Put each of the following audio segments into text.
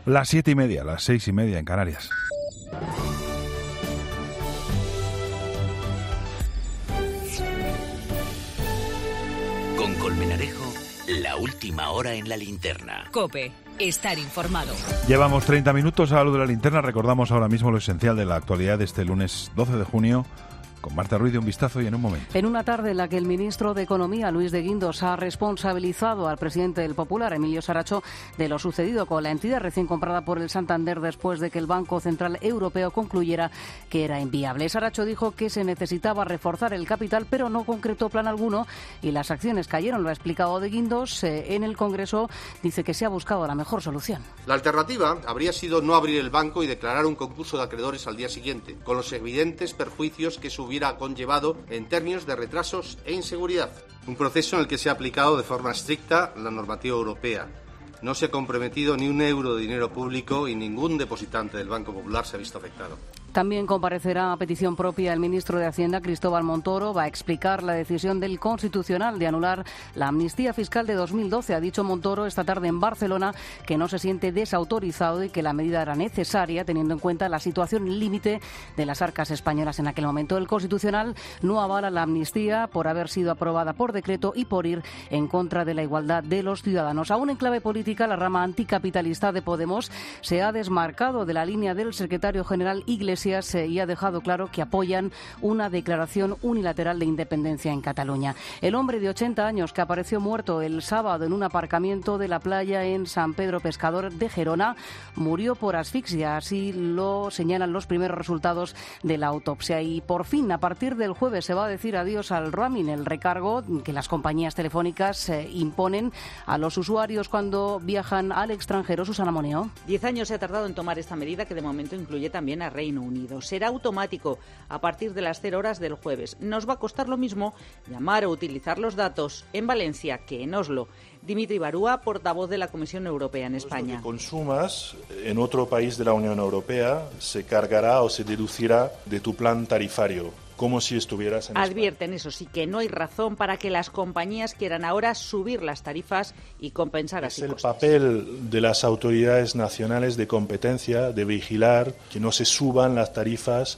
Las 7:30, las 6:30 en Canarias. Con Colmenarejo, la última hora en la linterna. COPE, estar informado. Llevamos 30 minutos a la luz de la linterna. Recordamos ahora mismo lo esencial de la actualidad de este lunes 12 de junio. Con Marta Ruiz de Un Vistazo y en un momento. En una tarde en la que el ministro de Economía, Luis de Guindos, ha responsabilizado al presidente del Popular, Emilio Saracho, de lo sucedido con la entidad recién comprada por el Santander después de que el Banco Central Europeo concluyera que era inviable. Saracho dijo que se necesitaba reforzar el capital, pero no concretó plan alguno y las acciones cayeron. Lo ha explicado de Guindos. En el Congreso dice que se ha buscado la mejor solución. La alternativa habría sido no abrir el banco y declarar un concurso de acreedores al día siguiente, con los evidentes perjuicios que hubiera conllevado en términos de retrasos e inseguridad. Un proceso en el que se ha aplicado de forma estricta la normativa europea. No se ha comprometido ni un euro de dinero público y ningún depositante del Banco Popular se ha visto afectado. También comparecerá a petición propia el ministro de Hacienda, Cristóbal Montoro. Va a explicar la decisión del Constitucional de anular la amnistía fiscal de 2012. Ha dicho Montoro esta tarde en Barcelona que no se siente desautorizado y que la medida era necesaria teniendo en cuenta la situación límite de las arcas españolas en aquel momento. El Constitucional no avala la amnistía por haber sido aprobada por decreto y por ir en contra de la igualdad de los ciudadanos. Aún en clave política, la rama anticapitalista de Podemos se ha desmarcado de la línea del secretario general Iglesias y ha dejado claro que apoyan una declaración unilateral de independencia en Cataluña. El hombre de 80 años que apareció muerto el sábado en un aparcamiento de la playa en San Pedro Pescador de Gerona murió por asfixia, así lo señalan los primeros resultados de la autopsia. Y por fin, a partir del jueves, se va a decir adiós al roaming, el recargo que las compañías telefónicas imponen a los usuarios cuando viajan al extranjero. Susana Moneo. 10 años se ha tardado en tomar esta medida, que de momento incluye también a Reino Unido. Será automático a partir de las 0 horas del jueves. Nos va a costar lo mismo llamar o utilizar los datos en Valencia que en Oslo. Dimitri Barúa, portavoz de la Comisión Europea en España. Lo que consumas en otro país de la Unión Europea se cargará o se deducirá de tu plan tarifario, como si estuvieras en Advierten, eso sí, que no hay razón para que las compañías quieran ahora subir las tarifas y compensar así costes. Es el papel de las autoridades nacionales de competencia de vigilar que no se suban las tarifas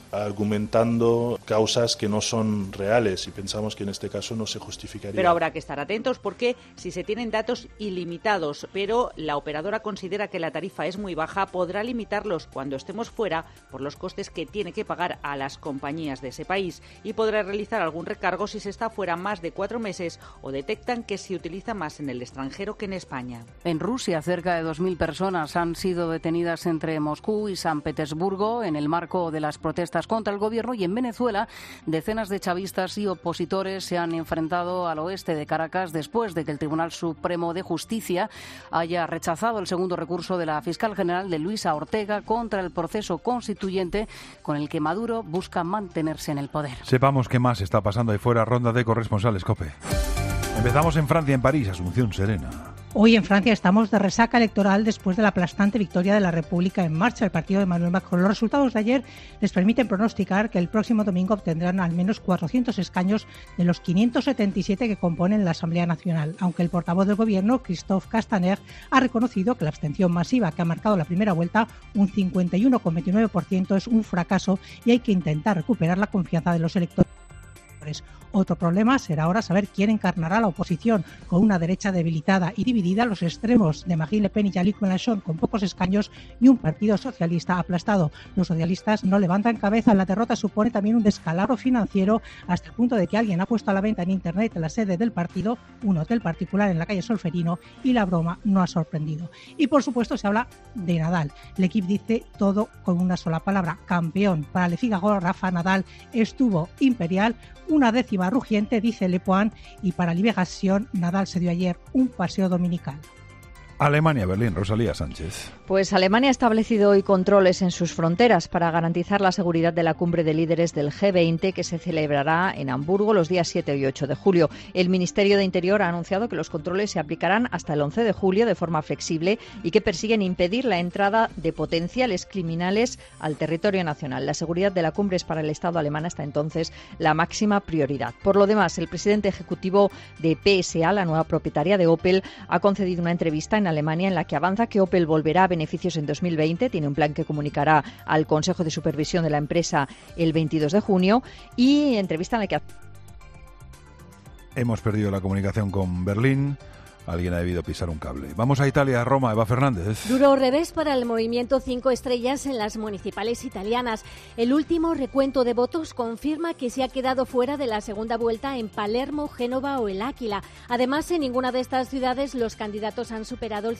argumentando causas que no son reales y pensamos que en este caso no se justificaría. Pero habrá que estar atentos porque si se tienen datos ilimitados, pero la operadora considera que la tarifa es muy baja, podrá limitarlos cuando estemos fuera por los costes que tiene que pagar a las compañías de ese país y podrá realizar algún recargo si se está fuera más de 4 meses o detectan que se utiliza más en el extranjero que en España. En Rusia, cerca de 2.000 personas han sido detenidas entre Moscú y San Petersburgo en el marco de las protestas contra el gobierno, y en Venezuela decenas de chavistas y opositores se han enfrentado al oeste de Caracas después de que el Tribunal Supremo de Justicia haya rechazado el segundo recurso de la fiscal general de Luisa Ortega contra el proceso constituyente con el que Maduro busca mantenerse en el poder. Sepamos qué más está pasando ahí fuera. Ronda de corresponsales COPE. Empezamos en Francia, en París. Asunción Serena. Hoy en Francia estamos de resaca electoral después de la aplastante victoria de la República en Marcha, el partido de Emmanuel Macron. Los resultados de ayer les permiten pronosticar que el próximo domingo obtendrán al menos 400 escaños de los 577 que componen la Asamblea Nacional, aunque el portavoz del Gobierno, Christophe Castaner, ha reconocido que la abstención masiva que ha marcado la primera vuelta, un 51,29%, es un fracaso y hay que intentar recuperar la confianza de los electores. Otro problema será ahora saber quién encarnará la oposición, con una derecha debilitada y dividida, los extremos de Marine Le Pen y Jean-Luc Mélenchon con pocos escaños y un partido socialista aplastado. Los socialistas no levantan cabeza. La derrota supone también un descalabro financiero hasta el punto de que alguien ha puesto a la venta en Internet la sede del partido, un hotel particular en la calle Solferino, y la broma no ha sorprendido. Y por supuesto se habla de Nadal. El equipo dice todo con una sola palabra: campeón. Para Le Figaro, Rafa Nadal estuvo imperial, una décima rugiente, dice Le Point, y para Liberación, Nadal se dio ayer un paseo dominical. Alemania, Berlín, Rosalía Sánchez. Pues Alemania ha establecido hoy controles en sus fronteras para garantizar la seguridad de la cumbre de líderes del G20 que se celebrará en Hamburgo los días 7 y 8 de julio. El Ministerio de Interior ha anunciado que los controles se aplicarán hasta el 11 de julio de forma flexible y que persiguen impedir la entrada de potenciales criminales al territorio nacional. La seguridad de la cumbre es para el Estado alemán hasta entonces la máxima prioridad. Por lo demás, el presidente ejecutivo de PSA, la nueva propietaria de Opel, ha concedido una entrevista en Alemania en la que avanza que Opel volverá a beneficios en 2020. Tiene un plan que comunicará al Consejo de Supervisión de la empresa el 22 de junio. Y entrevista en la que... Hemos perdido la comunicación con Berlín. Alguien ha debido pisar un cable. Vamos a Italia, a Roma, Eva Fernández. Duro revés para el movimiento 5 estrellas en las municipales italianas. El último recuento de votos confirma que se ha quedado fuera de la segunda vuelta en Palermo, Génova o el Áquila. Además, en ninguna de estas ciudades los candidatos han superado el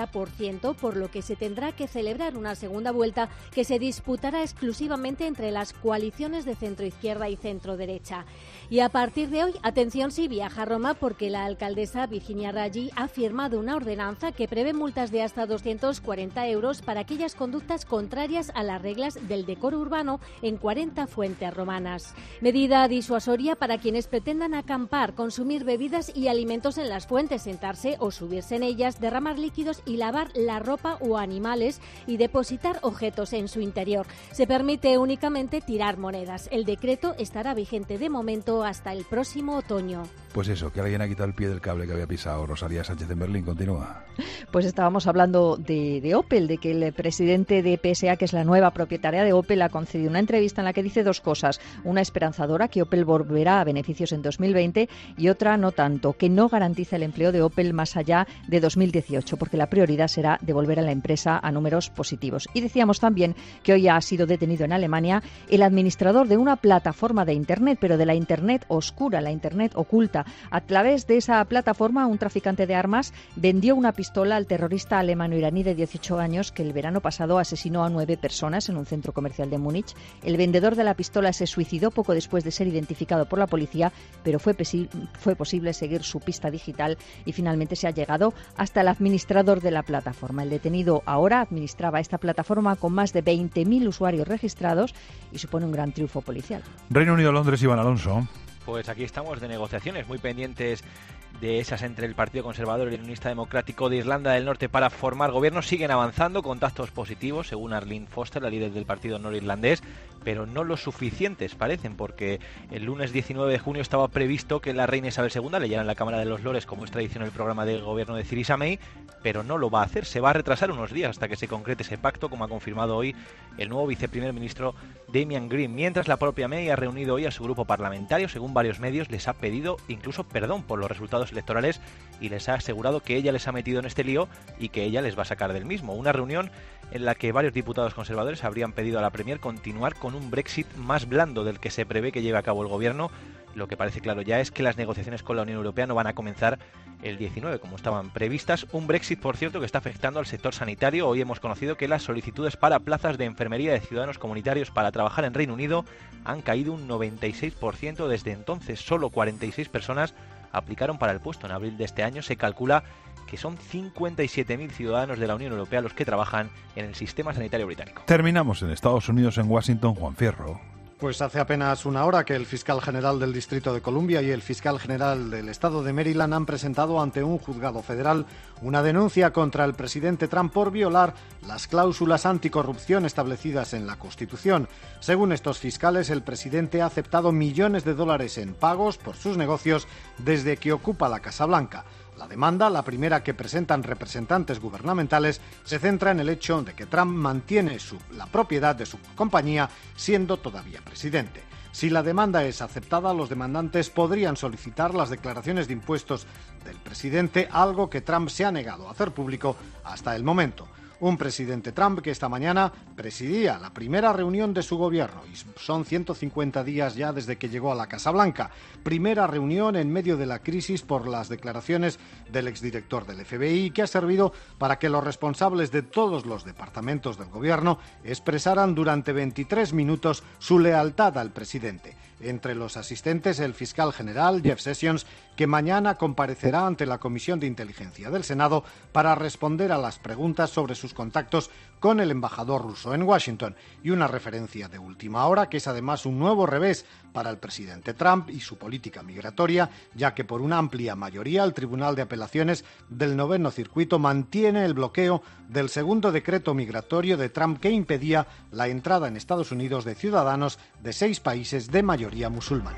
50%, por lo que se tendrá que celebrar una segunda vuelta que se disputará exclusivamente entre las coaliciones de centro-izquierda y centro-derecha. Y a partir de hoy, atención si viaja a Roma, porque la alcaldesa Virginia Raggi ha firmado una ordenanza que prevé multas de hasta 240 euros para aquellas conductas contrarias a las reglas del decoro urbano en 40 fuentes romanas. Medida disuasoria para quienes pretendan acampar, consumir bebidas y alimentos en las fuentes, sentarse o subirse en ellas, derramar líquidos y lavar la ropa o animales y depositar objetos en su interior. Se permite únicamente tirar monedas. El decreto estará vigente de momento hasta el próximo otoño. Pues eso, que alguien ha quitado el pie del cable que había pisado Rosalía Sánchez en Berlín. Continúa. Pues estábamos hablando de Opel, de que el presidente de PSA, que es la nueva propietaria de Opel, ha concedido una entrevista en la que dice dos cosas. Una esperanzadora, que Opel volverá a beneficios en 2020, y otra no tanto, que no garantiza el empleo de Opel más allá de 2018, porque la prioridad será devolver a la empresa a números positivos. Y decíamos también que hoy ha sido detenido en Alemania el administrador de una plataforma de Internet, pero de la Internet oscura, la Internet oculta. A través de esa plataforma, un traficante de armas vendió una pistola al terrorista alemano-iraní de 18 años que el verano pasado asesinó a 9 personas en un centro comercial de Múnich. El vendedor de la pistola se suicidó poco después de ser identificado por la policía, pero fue posible seguir su pista digital y finalmente se ha llegado hasta el administrador de la plataforma. El detenido ahora administraba esta plataforma con más de 20.000 usuarios registrados y supone un gran triunfo policial. Reino Unido, Londres, Iván Alonso. Pues aquí estamos de negociaciones, muy pendientes de esas entre el Partido Conservador y el Unionista Democrático de Irlanda del Norte para formar gobierno. Siguen avanzando, contactos positivos, según Arlene Foster, la líder del partido norirlandés, pero no lo suficientes parecen, porque el lunes 19 de junio estaba previsto que la reina Isabel II leyera en la Cámara de los Lores, como es tradición, el programa de gobierno de Theresa May, pero no lo va a hacer. Se va a retrasar unos días hasta que se concrete ese pacto, como ha confirmado hoy el nuevo viceprimer ministro Damian Green, mientras la propia May ha reunido hoy a su grupo parlamentario. Según varios medios, les ha pedido incluso perdón por los resultados electorales y les ha asegurado que ella les ha metido en este lío y que ella les va a sacar del mismo. Una reunión en la que varios diputados conservadores habrían pedido a la Premier continuar con un Brexit más blando del que se prevé que lleve a cabo el gobierno. Lo que parece claro ya es que las negociaciones con la Unión Europea no van a comenzar el 19 como estaban previstas. Un Brexit, por cierto, que está afectando al sector sanitario. Hoy hemos conocido que las solicitudes para plazas de enfermería de ciudadanos comunitarios para trabajar en Reino Unido han caído un 96%. Desde entonces, solo 46 personas aplicaron para el puesto. En abril de este año se calcula que son 57.000 ciudadanos de la Unión Europea los que trabajan en el sistema sanitario británico. Terminamos en Estados Unidos, en Washington, Juan Fierro. Pues hace apenas una hora que el fiscal general del Distrito de Columbia y el fiscal general del estado de Maryland han presentado ante un juzgado federal una denuncia contra el presidente Trump por violar las cláusulas anticorrupción establecidas en la Constitución. Según estos fiscales, el presidente ha aceptado millones de dólares en pagos por sus negocios desde que ocupa la Casa Blanca. La demanda, la primera que presentan representantes gubernamentales, se centra en el hecho de que Trump mantiene la propiedad de su compañía siendo todavía presidente. Si la demanda es aceptada, los demandantes podrían solicitar las declaraciones de impuestos del presidente, algo que Trump se ha negado a hacer público hasta el momento. Un presidente Trump que esta mañana presidía la primera reunión de su gobierno, y son 150 días ya desde que llegó a la Casa Blanca. Primera reunión en medio de la crisis por las declaraciones del exdirector del FBI, que ha servido para que los responsables de todos los departamentos del gobierno expresaran durante 23 minutos su lealtad al presidente. Entre los asistentes, el fiscal general Jeff Sessions, que mañana comparecerá ante la Comisión de Inteligencia del Senado para responder a las preguntas sobre sus contactos con el embajador ruso en Washington, y una referencia de última hora que es además un nuevo revés para el presidente Trump y su política migratoria, ya que por una amplia mayoría el Tribunal de Apelaciones del Noveno Circuito mantiene el bloqueo del segundo decreto migratorio de Trump que impedía la entrada en Estados Unidos de ciudadanos de 6 países de mayoría musulmana.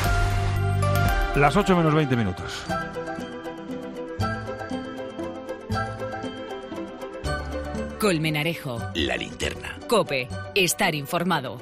Las 8 menos 20 minutos. Colmenarejo. La Linterna. COPE. Estar informado.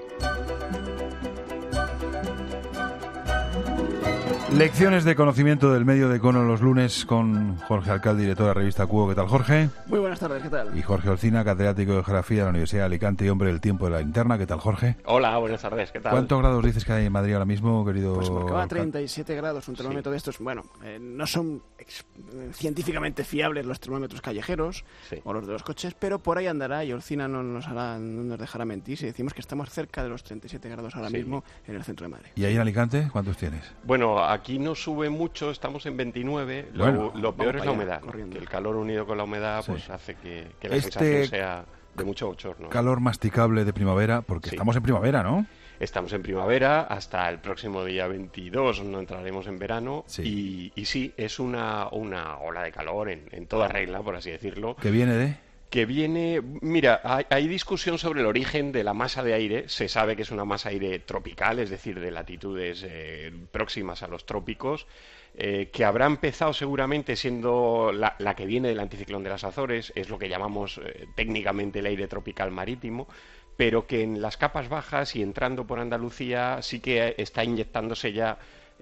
Lecciones de conocimiento del medio de Cono los lunes con Jorge Alcalde, director de la revista Cubo. ¿Qué tal, Jorge? Muy buenas tardes, ¿qué tal? Y Jorge Olcina, catedrático de Geografía de la Universidad de Alicante y hombre del tiempo de la linterna. ¿Qué tal, Jorge? Hola, buenas tardes, ¿qué tal? ¿Cuántos grados dices que hay en Madrid ahora mismo, querido? Pues marcaba 37 grados, un termómetro de estos. Bueno, no son científicamente fiables los termómetros callejeros o los de los coches, pero por ahí andará y Olcina no nos dejará mentir si decimos que estamos cerca de los 37 grados ahora mismo en el centro de Madrid. ¿Y ahí en Alicante cuántos tienes? Bueno, aquí no sube mucho, estamos en 29. Lo peor es la humedad, ¿no? Que el calor unido con la humedad pues hace que la sensación sea de mucho bochorno. Calor masticable de primavera, porque estamos en primavera, ¿no? Estamos en primavera, hasta el próximo día 22 no entraremos en verano y sí, es una ola de calor en toda regla, por así decirlo. ¿Que viene de...? Que viene... Mira, hay discusión sobre el origen de la masa de aire. Se sabe que es una masa de aire tropical, es decir, de latitudes próximas a los trópicos, que habrá empezado seguramente siendo la que viene del anticiclón de las Azores, es lo que llamamos técnicamente el aire tropical marítimo, pero que en las capas bajas y entrando por Andalucía sí que está inyectándose ya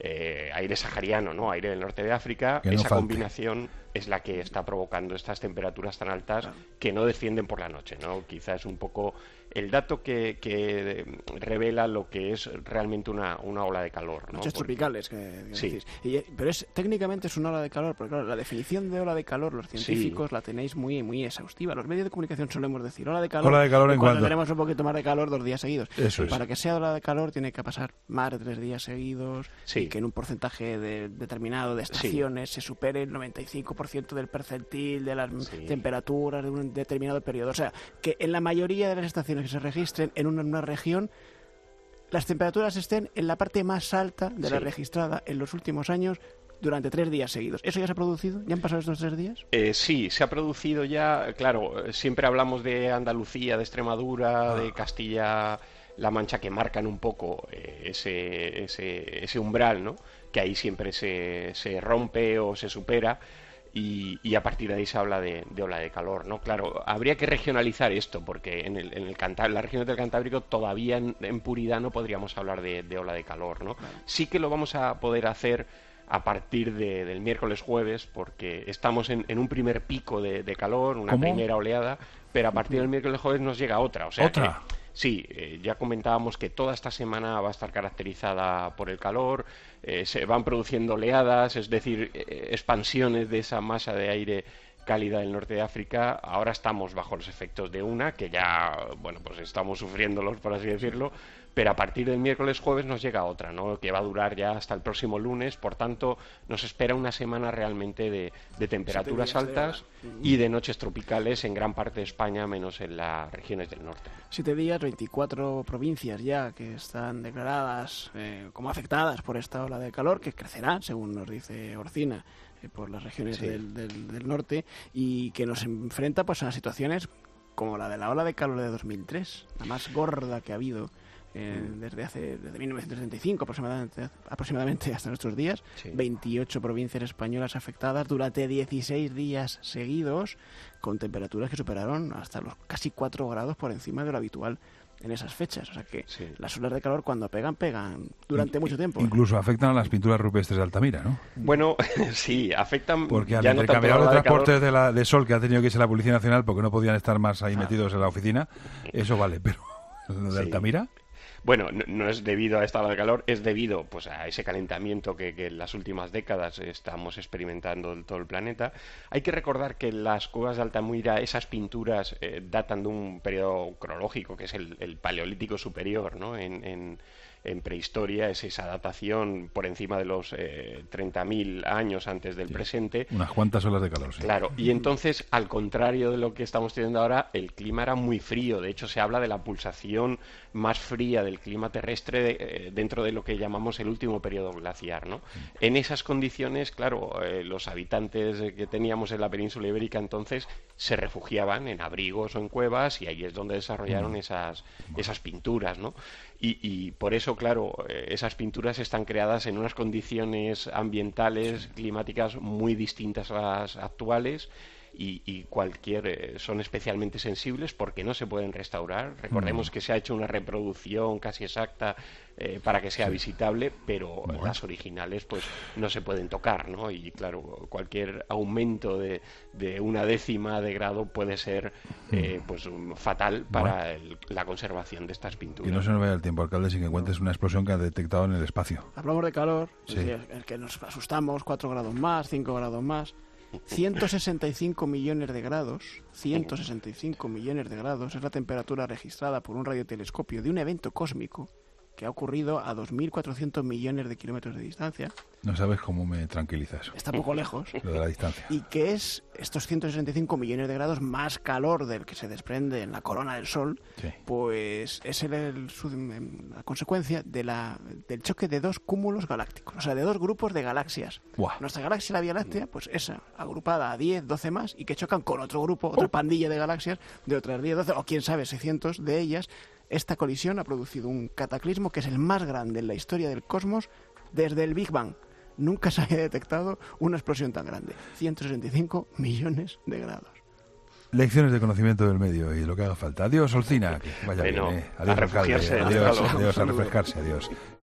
aire sahariano, ¿no? Aire del norte de África. Esa combinación es la que está provocando estas temperaturas tan altas que no descienden por la noche, ¿no? Quizás es un poco el dato que revela lo que es realmente una ola de calor, ¿no? Noches tropicales, que decís. Pero técnicamente es una ola de calor, porque claro, la definición de ola de calor, los científicos la tenéis muy, muy exhaustiva. Los medios de comunicación solemos decir ola de calor en cuando tenemos un poquito más de calor 2 días seguidos. Eso es. Para que sea ola de calor tiene que pasar más de 3 días seguidos y que en un porcentaje determinado de estaciones se supere el 95% del percentil de las temperaturas de un determinado periodo. O sea, que en la mayoría de las estaciones que se registren en una región, las temperaturas estén en la parte más alta de la registrada en los últimos años durante 3 días seguidos. ¿Eso ya se ha producido? ¿Ya han pasado estos 3 días? Sí, se ha producido ya. Claro, siempre hablamos de Andalucía, de Extremadura, de Castilla-La Mancha, que marcan un poco ese umbral, ¿no? Que ahí siempre se rompe o se supera. Y a partir de ahí se habla de ola de calor, ¿no? Claro, habría que regionalizar esto, porque en las regiones del Cantábrico todavía en puridad no podríamos hablar de ola de calor, ¿no? Claro. Sí que lo vamos a poder hacer a partir del miércoles jueves, porque estamos en un primer pico de calor, una primera oleada, pero a partir del miércoles jueves nos llega otra. O sea, ¿otra? Sí, ya comentábamos que toda esta semana va a estar caracterizada por el calor, se van produciendo oleadas, es decir, expansiones de esa masa de aire cálida del norte de África. Ahora estamos bajo los efectos de una, que ya, bueno, pues estamos sufriéndolos, por así decirlo, pero a partir del miércoles jueves nos llega otra, ¿no? Que va a durar ya hasta el próximo lunes. Por tanto, nos espera una semana realmente de temperaturas altas y de noches tropicales en gran parte de España, menos en las regiones del norte. 7 días, 24 provincias ya que están declaradas como afectadas por esta ola de calor, que crecerá, según nos dice Orcina, por las regiones del norte, y que nos enfrenta pues a situaciones como la de la ola de calor de 2003, la más gorda que ha habido desde 1935 aproximadamente hasta nuestros días. 28 provincias españolas afectadas durante 16 días seguidos, con temperaturas que superaron hasta los casi 4 grados por encima de lo habitual en esas fechas. O sea que las olas de calor cuando pegan durante mucho tiempo. Incluso afectan a las pinturas rupestres de Altamira, ¿no? Bueno, sí, afectan. Porque al intercambiar los transportes de sol que ha tenido que irse la Policía Nacional porque no podían estar más ahí metidos en la oficina, eso vale, pero lo de Altamira... Bueno, no es debido a esta ola de calor, es debido pues a ese calentamiento que en las últimas décadas estamos experimentando en todo el planeta. Hay que recordar que las cuevas de Altamira, esas pinturas datan de un periodo cronológico que es el Paleolítico Superior, ¿no? En prehistoria es esa datación por encima de los 30.000 años antes del presente. Unas cuantas olas de calor, sí. Claro, y entonces, al contrario de lo que estamos teniendo ahora, el clima era muy frío. De hecho, se habla de la pulsación más fría del clima terrestre dentro de lo que llamamos el último periodo glaciar, ¿no? En esas condiciones, claro, los habitantes que teníamos en la península ibérica entonces se refugiaban en abrigos o en cuevas, y ahí es donde desarrollaron esas pinturas, ¿no? Y por eso, claro, esas pinturas están creadas en unas condiciones ambientales, climáticas muy distintas a las actuales, y cualquier son especialmente sensibles porque no se pueden restaurar. Recordemos que se ha hecho una reproducción casi exacta para que sea visitable, pero las originales pues no se pueden tocar, ¿no? Y claro, cualquier aumento de 1/10 de grado puede ser pues fatal para la conservación de estas pinturas. Y no se nos vaya el tiempo, alcalde, sin que cuentes una explosión que ha detectado en el espacio. Hablamos de calor, el que nos asustamos, 4 grados más, 5 grados más. 165 millones de grados, 165 millones de grados es la temperatura registrada por un radiotelescopio de un evento cósmico que ha ocurrido a 2.400 millones de kilómetros de distancia. No sabes cómo me tranquiliza eso. Está poco lejos. Lo de la distancia. Y que es estos 165 millones de grados más calor del que se desprende en la corona del Sol, pues es la consecuencia del choque de 2 cúmulos galácticos, o sea, de 2 grupos de galaxias. Buah. Nuestra galaxia, la Vía Láctea, pues esa, agrupada a 10, 12 más, y que chocan con otro grupo, otra pandilla de galaxias de otras 10, 12, o quién sabe, 600 de ellas. Esta colisión ha producido un cataclismo que es el más grande en la historia del cosmos desde el Big Bang. Nunca se había detectado una explosión tan grande. 165 millones de grados. Lecciones de conocimiento del medio y lo que haga falta. Adiós, Olcina. Que vaya bien, Adiós, a refugiarse. Adiós, a refrescarse. Adiós.